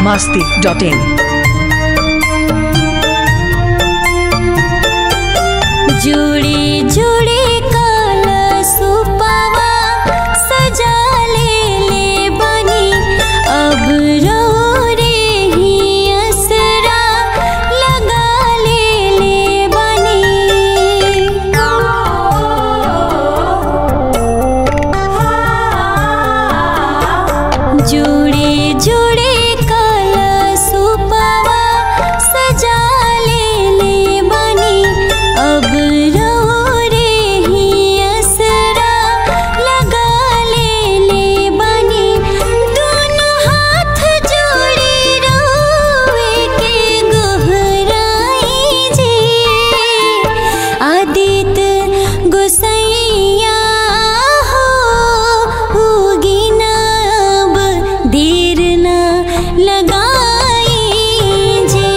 biharmasti.in। जुड़ी जुड़ी कलशुपवा सजा ले बनी, अब रो रे ही असरा लगा ले बनी। जुड़ी जुड़ी कलशुपवा सजा ले बनी, अब रो रे ही असरा लगा ले बनी। दोनों हाथ जोड़े रोए के गोहराई जी, आदित्य गोसैया हो होगी ना, अब देर ना लगाई जी।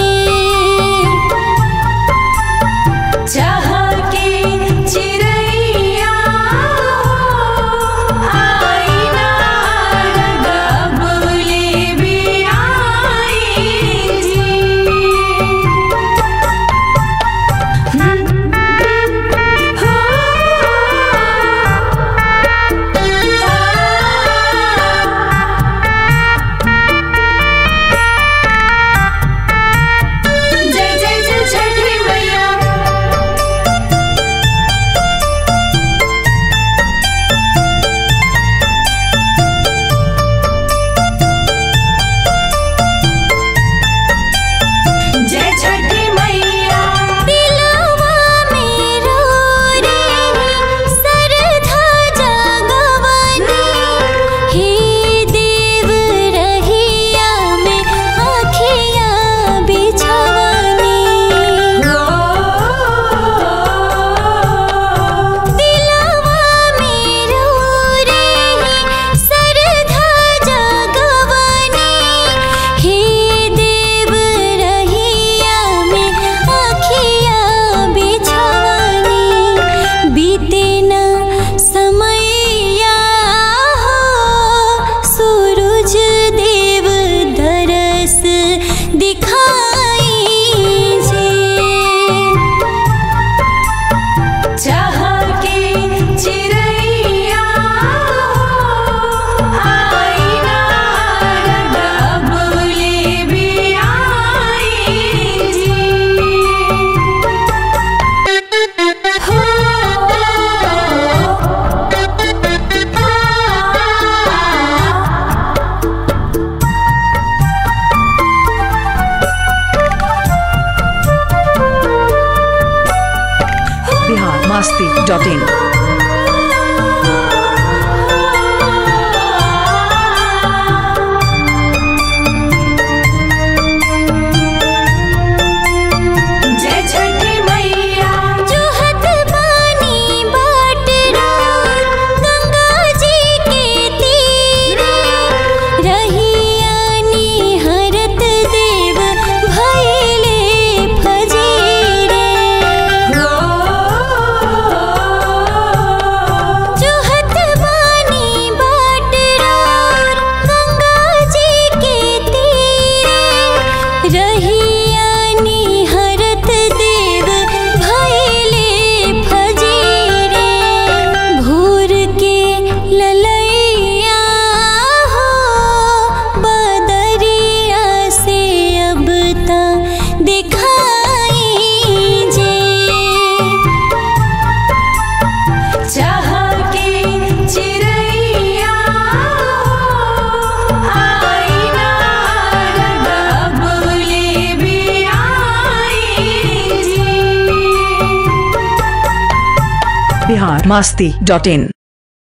चाह के चिरैया आई ना लगा बोले भी आई जी। जय जय जय छठी मैया। जय छठी मैया। दिलवा में रो रे सरधा जागवनी, हे देव रहिया में आँखिया बिछवनी। दिलवा में रो रे सरधा जागवनी, हे देव रहिया में आँखिया बिछवनी। बीते न समैया हो सूरज देव दरस दिखाई जे। चाह के चिरैया आई ना लगा बोले भी आई जी। biharmasti.in। जय छठी मैया। जोहत पानी बाट रात गंगा जी के तीरे, रहिया निहरत देव भइले फजीरे। जोहत पानी बाट रात गंगा जी के तीरे, रहिया निहरत देव भइले फजीरे। भोर के ललैया हो बदरिया से अब तक दिखाई जे। चाह के चिरैया आई ना लगा बोले भी आई जी। biharmasti.in।